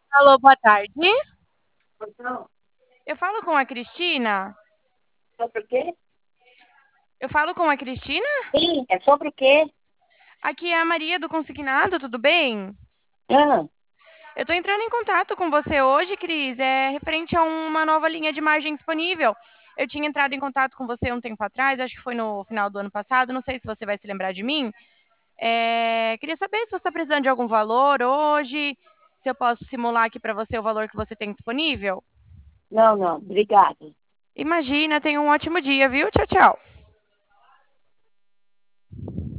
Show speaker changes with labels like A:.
A: Alô, boa tarde.
B: Não,
A: Eu falo com a Cristina?
B: sobre o quê?
A: Eu falo com a Cristina?
B: Sim, é sobre o quê?
A: Aqui é a Maria do Consignado, tudo bem?
B: Ah,
A: Eu tô entrando em contato com você hoje, Cris, referente a uma nova linha de margem disponível. Eu tinha entrado em contato com você um tempo atrás, acho que foi no final do ano passado, não sei se você vai se lembrar de mim. Queria saber se você está precisando de algum valor hoje, se eu posso simular aqui para você o valor que você tem disponível.
B: não, não, obrigada.
A: Imagina, tenha um ótimo dia, viu? Tchau, tchau.